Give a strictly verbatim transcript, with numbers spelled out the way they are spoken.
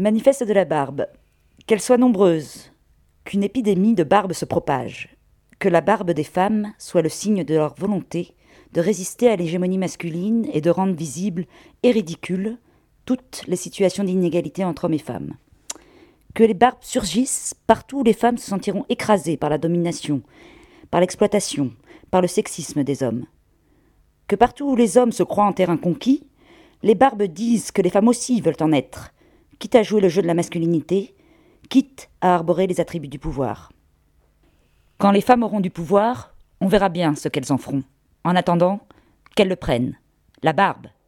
Manifeste de la barbe. Qu'elle soit nombreuse, qu'une épidémie de barbe se propage, que la barbe des femmes soit le signe de leur volonté de résister à l'hégémonie masculine et de rendre visibles et ridicules toutes les situations d'inégalité entre hommes et femmes. Que les barbes surgissent partout où les femmes se sentiront écrasées par la domination, par l'exploitation, par le sexisme des hommes. Que partout où les hommes se croient en terrain conquis, les barbes disent que les femmes aussi veulent en être, quitte à jouer le jeu de la masculinité, quitte à arborer les attributs du pouvoir. Quand les femmes auront du pouvoir, on verra bien ce qu'elles en feront. En attendant, qu'elles le prennent. La barbe.